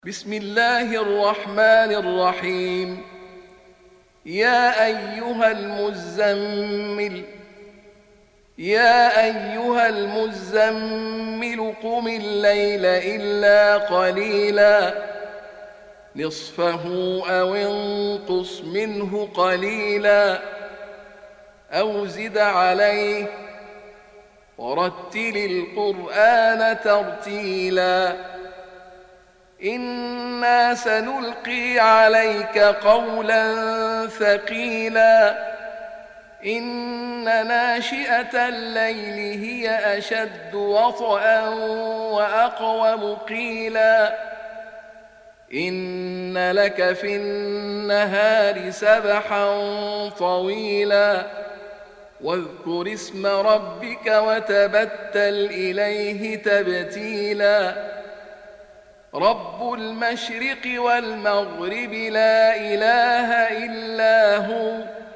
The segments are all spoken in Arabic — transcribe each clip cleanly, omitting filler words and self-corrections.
بسم الله الرحمن الرحيم. يا أيها المزمل قم الليل إلا قليلا نصفه أو انقص منه قليلا أو زد عليه ورتل القرآن ترتيلا إنا سنلقي عليك قولا ثقيلا إن ناشئة الليل هي أشد وطئا وأقوم قيلا إن لك في النهار سبحا طويلا واذكر اسم ربك وتبتل إليه تبتيلا رب المشرق والمغرب لا إله إلا هو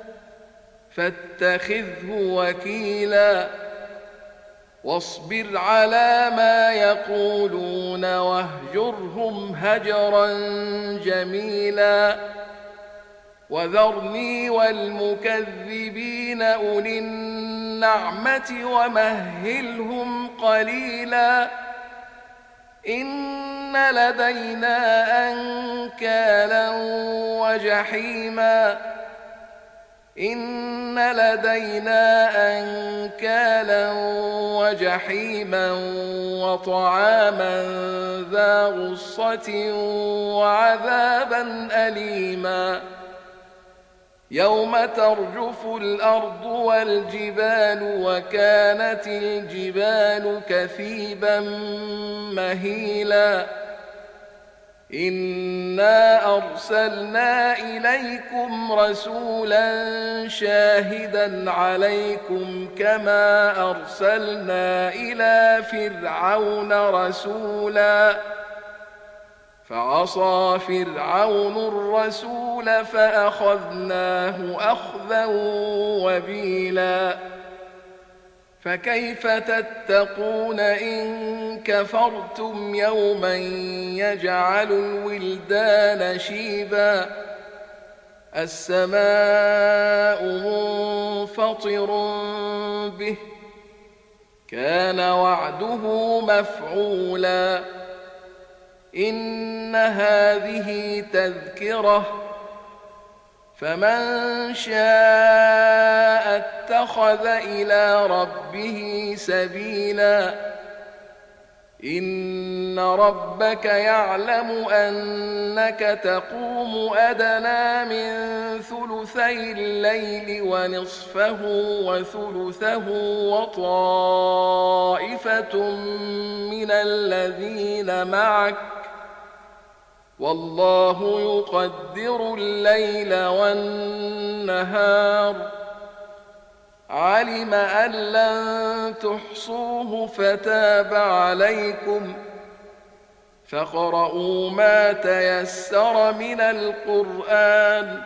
فاتخذه وكيلا واصبر على ما يقولون واهجرهم هجرا جميلا وذرني والمكذبين أولي النعمة ومهلهم قليلا إن لدينا أنكالا وجحيما وطعاما ذا غصة وعذابا أليما يوم ترجف الأرض والجبال وكانت الجبال كثيبا مهيلا إنا أرسلنا إليكم رسولا شاهدا عليكم كما أرسلنا إلى فرعون رسولا فعصى فرعون الرسول فأخذناه أخذا وبيلا فكيف تتقون إن كفرتم يوما يجعل الولدان شيبا السماء منفطر به كان وعده مفعولا إن هذه تذكرة فمن شاء اتخذ إلى ربه سبيلا إن ربك يعلم أنك تقوم أدنى من ثلثي الليل ونصفه وثلثه وطائفة من الذين معك والله يقدر الليل والنهار علم أن لن تحصوه فتاب عليكم فاقرؤوا ما تيسر من القرآن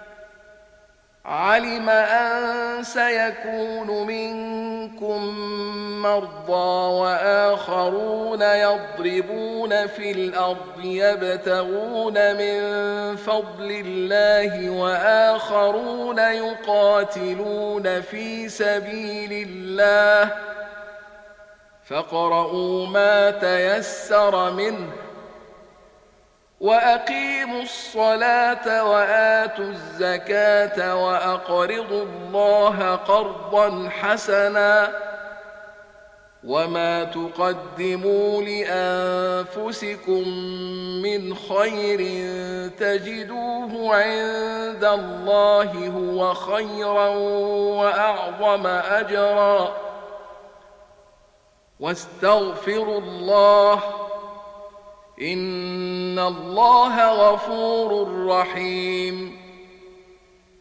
علم أن سيكون منكم مرضى وآخرون يضربون في الأرض يبتغون من فضل الله وآخرون يقاتلون في سبيل الله فاقرؤوا ما تيسر منه وأقيموا الصلاة وآتوا الزكاة وأقرضوا الله قرضا حسنا وما تقدموا لأنفسكم من خير تجدوه عند الله هو خيرا وأعظم أجرا واستغفروا الله إن الله غفور رحيم